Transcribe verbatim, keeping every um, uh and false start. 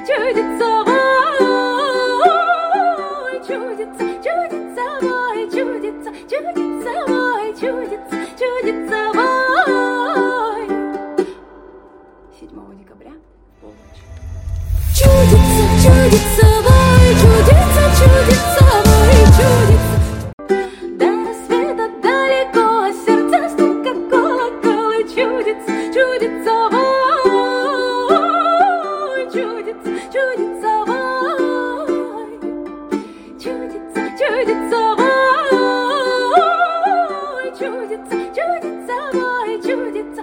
чудится мой, чудится, чудится мой, чудится, чудится мой, чудится, чудится мой. седьмого декабря в полночь. Чудится, чудится мой, чудится, чудится.